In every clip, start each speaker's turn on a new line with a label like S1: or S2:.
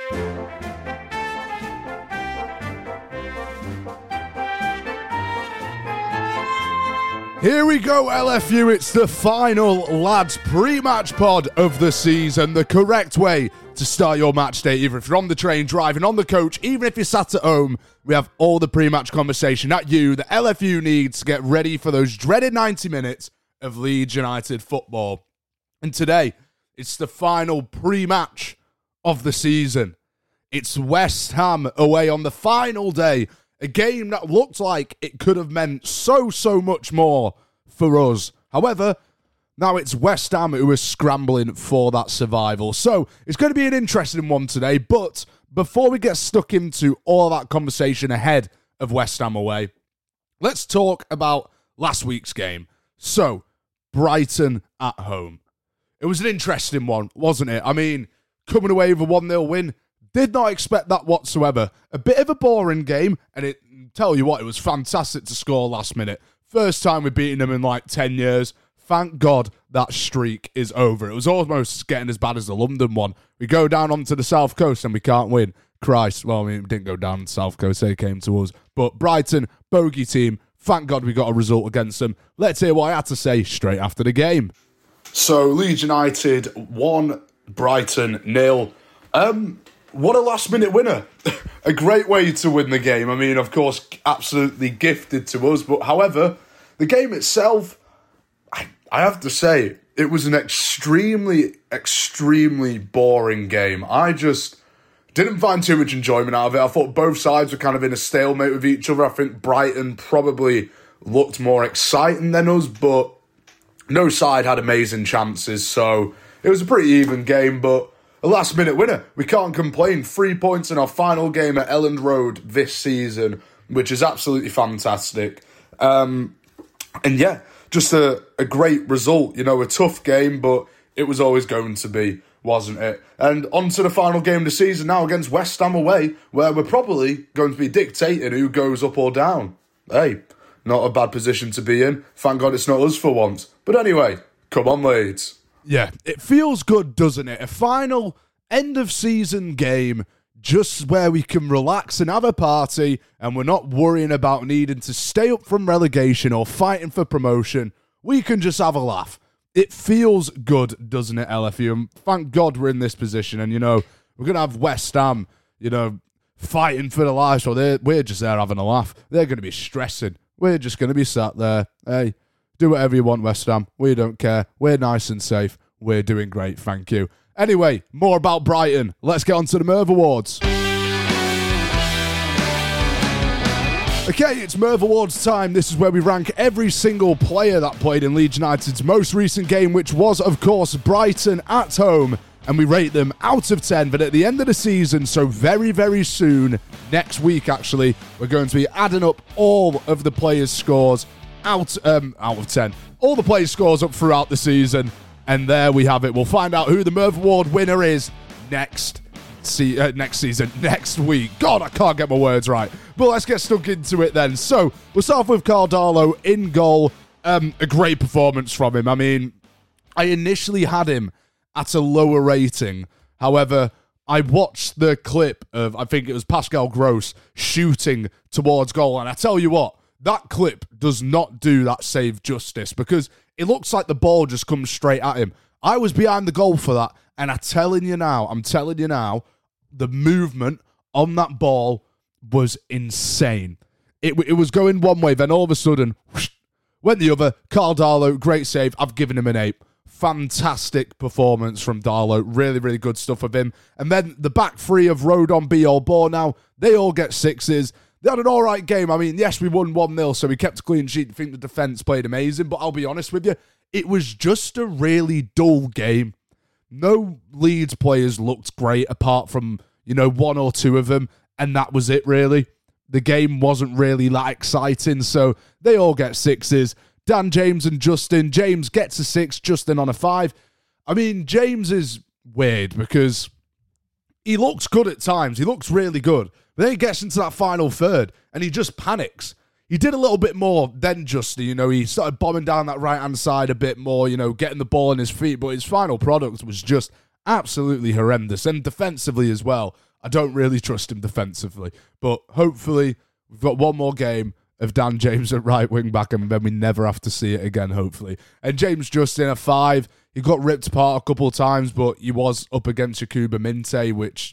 S1: Here we go, LFU. It's the final lads pre-match pod of the season. The correct way to start your match day, either if you're on the train, driving, on the coach, even if you're sat at home. We have all the pre-match conversation that the LFU needs to get ready for those dreaded 90 minutes of Leeds United football. And today, it's the final pre-match of the season. It's West Ham away on the final day. A game that looked like it could have meant so much more for us. However, now it's West Ham who is scrambling for that survival. So it's going to be an interesting one today. But before we get stuck into all that conversation ahead of West Ham away, let's talk about last week's game. So, Brighton at home. It was an interesting one, wasn't it? I mean, coming away with a 1-0 win, did not expect that whatsoever. A bit of a boring game, and tell you what, it was fantastic to score last minute. First time we've beaten them in like 10 years. Thank God that streak is over. It was almost getting as bad as the London one. We go down onto the South Coast and we can't win. Christ. Well, I mean, it didn't go down to the South Coast. They came to us. But Brighton, bogey team. Thank God we got a result against them. Let's hear what I had to say straight after the game. So, Leeds United 1, Brighton 0. What a last-minute winner. A great way to win the game. I mean, of course, absolutely gifted to us. But, however, the game itself, I have to say, it was an extremely boring game. I just didn't find too much enjoyment out of it. I thought both sides were kind of in a stalemate with each other. I think Brighton probably looked more exciting than us, but no side had amazing chances. So it was a pretty even game, but a last-minute winner. We can't complain. 3 points in our final game at Elland Road this season, which is absolutely fantastic. And yeah, just a great result. You know, a tough game, but it was always going to be, wasn't it? And on to the final game of the season now against West Ham away, where we're probably going to be dictating who goes up or down. Hey, not a bad position to be in. Thank God it's not us for once. But anyway, come on, Leeds. Yeah, it feels good, doesn't it? A final end-of-season game just where we can relax and have a party and we're not worrying about needing to stay up from relegation or fighting for promotion. We can just have a laugh. It feels good, doesn't it, LFU? And thank God we're in this position. And, you know, we're going to have West Ham, you know, fighting for their lives. So we're just there having a laugh. They're going to be stressing. We're just going to be sat there. Hey, do whatever you want, West Ham. We don't care. We're nice and safe. We're doing great, thank you. Anyway, more about Brighton. Let's get on to the Merv Awards. Okay, it's Merv Awards time. This is where we rank every single player that played in Leeds United's most recent game, which was, of course, Brighton at home. And we rate them out of 10. But at the end of the season, so very soon, next week actually, we're going to be adding up all of the players' scores out of 10. All the players' scores up throughout the season. And there we have it. We'll find out who the Merv Award winner is next season, next week. God, I can't get my words right. But let's get stuck into it then. So, we'll start off with Karl Darlow in goal. A great performance from him. I mean, I initially had him at a lower rating. However, I watched the clip of, I think it was Pascal Gross, shooting towards goal. And I tell you what, that clip does not do that save justice because it looks like the ball just comes straight at him. I was behind the goal for that, and I'm telling you now, the movement on that ball was insane. It was going one way, then all of a sudden, whoosh, went the other. Karl Darlow, great save. I've given him an 8. Fantastic performance from Darlow. Really good stuff of him. And then the back three of Rodon, Biol, Bornau, they all get 6s. They had an all right game. I mean, yes, we won 1-0, so we kept a clean sheet. I think the defence played amazing, but I'll be honest with you, it was just a really dull game. No Leeds players looked great apart from, you know, 1 or 2 of them, and that was it, really. The game wasn't really that exciting, so they all get 6s. Dan James and Justin. James gets a 6, Justin on a 5. I mean, James is weird because he looks good at times. He looks really good. But then he gets into that final third and he just panics. He did a little bit more than Justin, you know. He started bombing down that right-hand side a bit more, you know, getting the ball in his feet. But his final product was just absolutely horrendous. And defensively as well, I don't really trust him defensively. But hopefully, we've got one more game of Dan James at right wing back, and then we never have to see it again, hopefully. And James Justin, a 5. He got ripped apart a couple of times, but he was up against Yakuba Minte, which,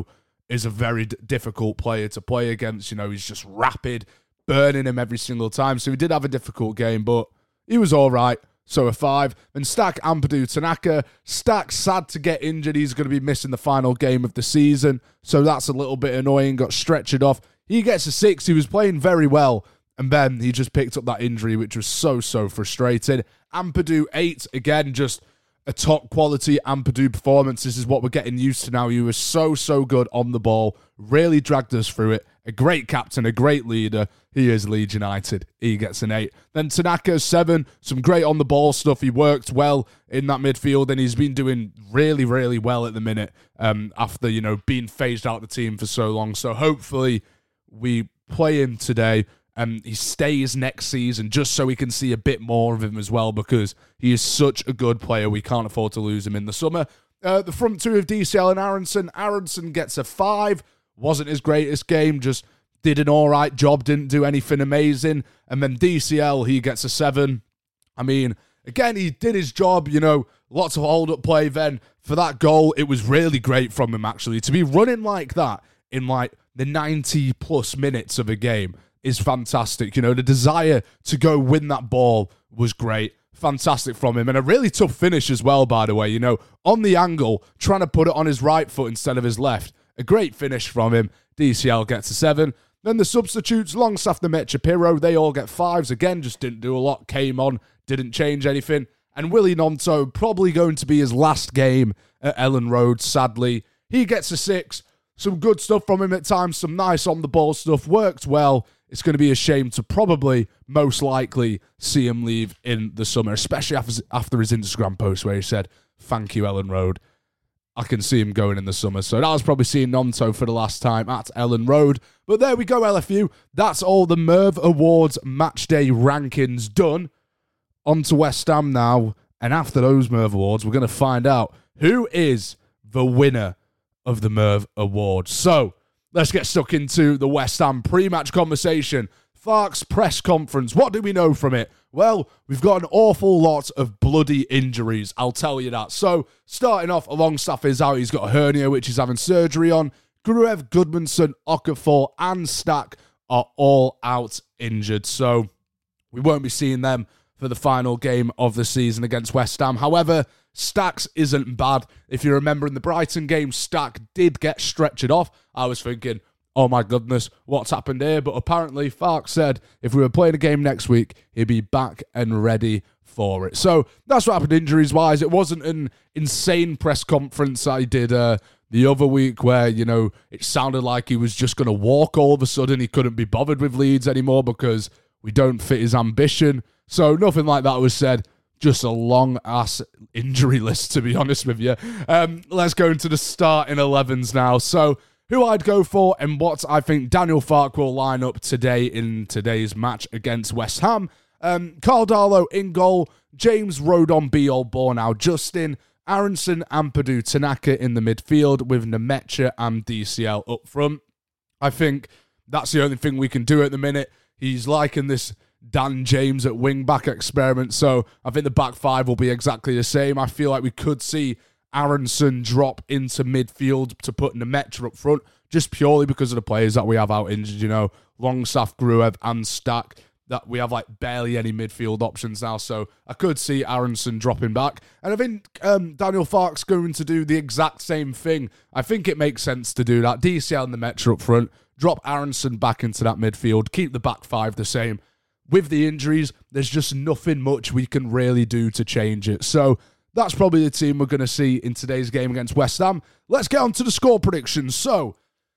S1: is a very difficult player to play against. He's just rapid, burning him every single time. So he did have a difficult game, but he was all right. So a 5. And Stack Ampadu Tanaka. Stack sad to get injured. He's going to be missing the final game of the season. So that's a little bit annoying. Got stretchered off. He gets a 6. He was playing very well. And then he just picked up that injury, which was so frustrating. Ampadu 8. Again, just a top quality Ampadu performance. This is what we're getting used to now. He was so good on the ball. Really dragged us through it. A great captain, a great leader. He is Leeds United. He gets an 8. Then Tanaka 7. Some great on the ball stuff. He worked well in that midfield, and he's been doing really well at the minute. After being phased out of the team for so long. So hopefully we play him today. He stays next season just so we can see a bit more of him as well, because he is such a good player. We can't afford to lose him in the summer. The front two of DCL and Aronson. Aronson gets a 5. Wasn't his greatest game, just did an all right job, didn't do anything amazing. And then DCL, he gets a 7. I mean, again, he did his job, lots of hold-up play. Then for that goal, it was really great from him, actually. To be running like that in, the 90-plus minutes of a game is fantastic. The desire to go win that ball was great. Fantastic from him. And a really tough finish as well, by the way. On the angle, trying to put it on his right foot instead of his left. A great finish from him. DCL gets a 7. Then the substitutes, Longstaff, Nemecha, Pirro, they all get 5s. Again, just didn't do a lot. Came on, didn't change anything. And Willie Gnonto, probably going to be his last game at Ellen Road, sadly. He gets a 6. Some good stuff from him at times. Some nice on-the-ball stuff. Worked well. It's going to be a shame to probably, most likely, see him leave in the summer, especially after his Instagram post where he said, "Thank you, Ellen Road." I can see him going in the summer. So that was probably seeing Gnonto for the last time at Ellen Road. But there we go, LFU. That's all the Merv Awards matchday rankings done. On to West Ham now. And after those Merv Awards, we're going to find out who is the winner of the Merv Awards. So let's get stuck into the West Ham pre-match conversation. Farke's press conference. What do we know from it? Well, we've got an awful lot of bloody injuries, I'll tell you that. So, starting off, Longstaff is out. He's got a hernia, which he's having surgery on. Gruev, Goodmanson, Okafor, and Stack are all out injured. So, we won't be seeing them for the final game of the season against West Ham. However, Stack's isn't bad. If you remember in the Brighton game, Stack did get stretchered off. I was thinking, oh my goodness, what's happened here? But apparently Farke said if we were playing a game next week, he'd be back and ready for it. So that's what happened injuries-wise. It wasn't an insane press conference I did the other week where, it sounded like he was just going to walk all of a sudden. He couldn't be bothered with Leeds anymore because we don't fit his ambition. So nothing like that was said. Just a long-ass injury list, to be honest with you. Let's go into the starting 11s now. So who I'd go for and what I think Daniel Farke will line up today in today's match against West Ham. Carl Darlow in goal, James Rodon, Be-All Bornau, Justin, Aronson, Ampadu, Tanaka in the midfield with Nemecha and DCL up front. I think that's the only thing we can do at the minute. He's liking this Dan James at wing-back experiment, so I think the back 5 will be exactly the same. I feel like we could see Aronson drop into midfield to put Nemecha up front, just purely because of the players that we have out injured, Longstaff, Gruev and Stack, that we have barely any midfield options now, so I could see Aronson dropping back. And I think Daniel Farke's going to do the exact same thing. I think it makes sense to do that. DCL and Nemecha up front, drop Aronson back into that midfield, keep the back 5 the same. With the injuries, there's just nothing much we can really do to change it. So that's probably the team we're going to see in today's game against West Ham. Let's get on to the score predictions. So,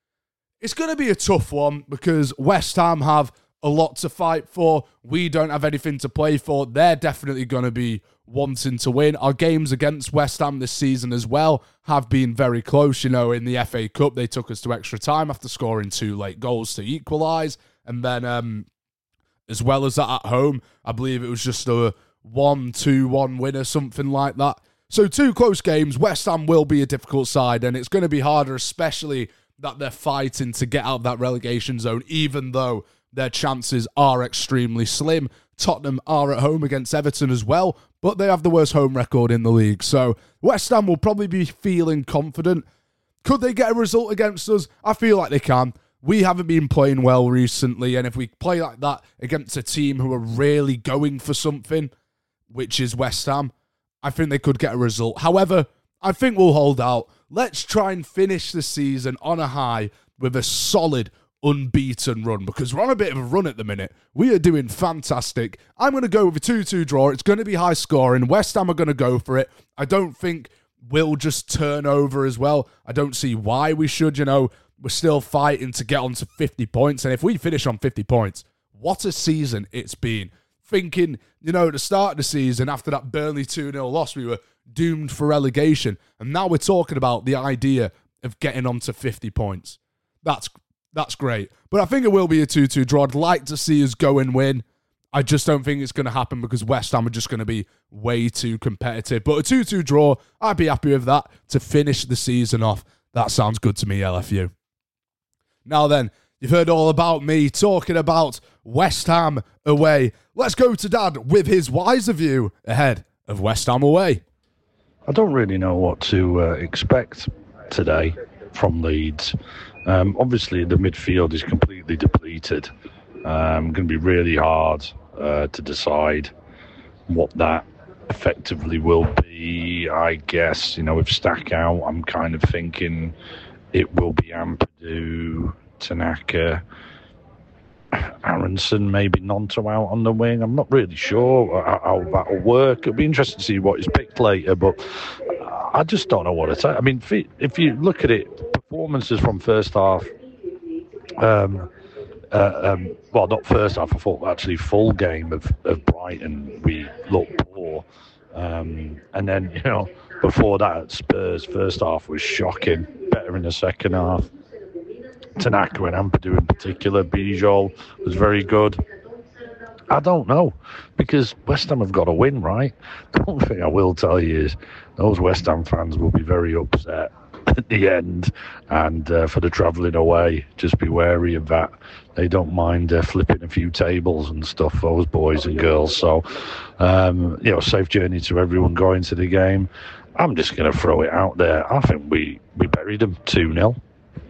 S1: it's going to be a tough one because West Ham have a lot to fight for. We don't have anything to play for. They're definitely going to be wanting to win. Our games against West Ham this season as well have been very close. In the FA Cup, they took us to extra time after scoring 2 late goals to equalise. And then, as well as that at home, I believe it was just a 1-2-1 win or something like that. So 2 close games. West Ham will be a difficult side, and it's going to be harder, especially that they're fighting to get out of that relegation zone, even though their chances are extremely slim. Tottenham are at home against Everton as well, but they have the worst home record in the league. So West Ham will probably be feeling confident. Could they get a result against us? I feel like they can. We haven't been playing well recently, and if we play like that against a team who are really going for something, which is West Ham, I think they could get a result. However, I think we'll hold out. Let's try and finish the season on a high with a solid unbeaten run, because we're on a bit of a run at the minute. We are doing fantastic. I'm going to go with a 2-2 draw. It's going to be high scoring. West Ham are going to go for it. I don't think we'll just turn over as well. I don't see why we should. We're still fighting to get on to 50 points. And if we finish on 50 points, what a season it's been. Thinking, at the start of the season, after that Burnley 2-0 loss, we were doomed for relegation. And now we're talking about the idea of getting on to 50 points. That's great. But I think it will be a 2-2 draw. I'd like to see us go and win. I just don't think it's going to happen because West Ham are just going to be way too competitive. But a 2-2 draw, I'd be happy with that to finish the season off. That sounds good to me, LFU. Now then, you've heard all about me talking about West Ham away. Let's go to Dad with his wiser view ahead of West Ham away.
S2: I don't really know what to expect today from Leeds. Obviously, the midfield is completely depleted. Going to be really hard to decide what that effectively will be. I guess, with Stack out, I'm kind of thinking it will be Ampadu, Tanaka, Aronson, maybe Nonto out on the wing. I'm not really sure how that'll work. It'll be interesting to see what is picked later, but I just don't know what to say. I mean, if you look at it, performances from first half, well, not first half, I thought actually full game of Brighton, we looked poor. And then, before that, Spurs first half was shocking, better in the second half. Tanaka and Ampadu in particular, Bijol was very good. I don't know, because West Ham have got to win, right? The one thing I will tell you is those West Ham fans will be very upset at the end, and for the travelling away, just be wary of that. They don't mind flipping a few tables and stuff, those boys and girls. So, safe journey to everyone going to the game. I'm just going to throw it out there. I think we buried them 2-0.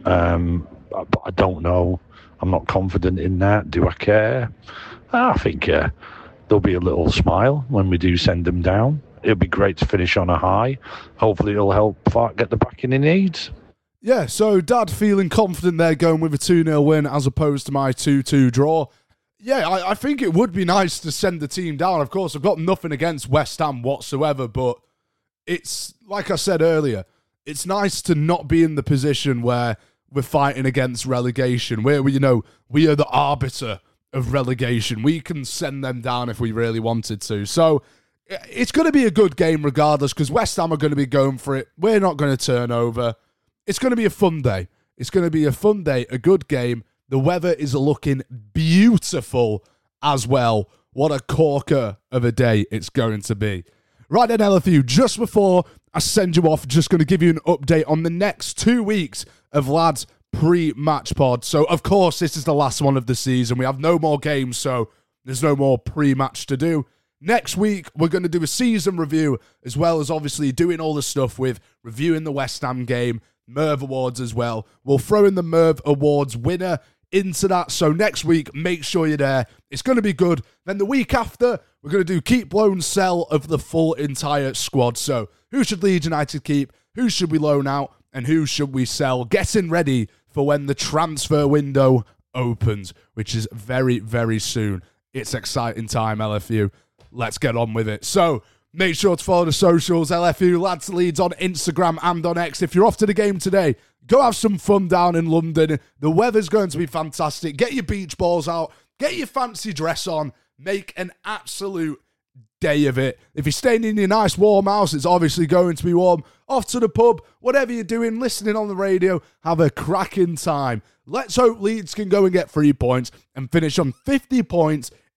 S2: But I don't know. I'm not confident in that. Do I care? I think there'll be a little smile when we do send them down. It'll be great to finish on a high. Hopefully it'll help Clark get the backing he needs.
S1: Yeah, so Dad feeling confident there going with a 2-0 win as opposed to my 2-2 draw. Yeah, I think it would be nice to send the team down. Of course, I've got nothing against West Ham whatsoever, but it's, like I said earlier, it's nice to not be in the position where we're fighting against relegation, where we are the arbiter of relegation. We can send them down if we really wanted to. So it's going to be a good game regardless, because West Ham are going to be going for it. We're not going to turn over. It's going to be a fun day. It's going to be a fun day, a good game. The weather is looking beautiful as well. What a corker of a day it's going to be. Right then, LFU, just before I send you off, just going to give you an update on the next 2 weeks of Lads pre-match pod. So, of course, this is the last one of the season. We have no more games, so there's no more pre-match to do. Next week, we're going to do a season review, as well as obviously doing all the stuff with reviewing the West Ham game, Merv Awards as well. We'll throw in the Merv Awards winner into that. So next week, make sure you're there. It's going to be good. Then the week after, we're going to do keep, loan, sell of the full entire squad. So who should Leeds United keep? Who should we loan out? And who should we sell? Getting ready for when the transfer window opens, which is very, very soon. It's exciting time, LFU. Let's get on with it. So make sure to follow the socials, LFU Lads Leeds on Instagram and on X. If you're off to the game today, go have some fun down in London. The weather's going to be fantastic. Get your beach balls out. Get your fancy dress on. Make an absolute day of it. If you're staying in your nice warm house, it's obviously going to be warm. Off to the pub, whatever you're doing, listening on the radio, have a cracking time. Let's hope Leeds can go and get 3 points and finish on 50 points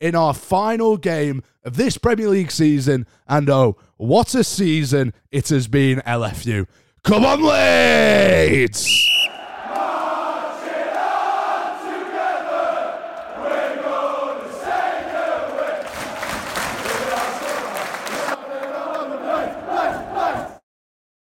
S1: in our final game of this Premier League season. And oh, what a season it has been, LFU. Come on, Leeds!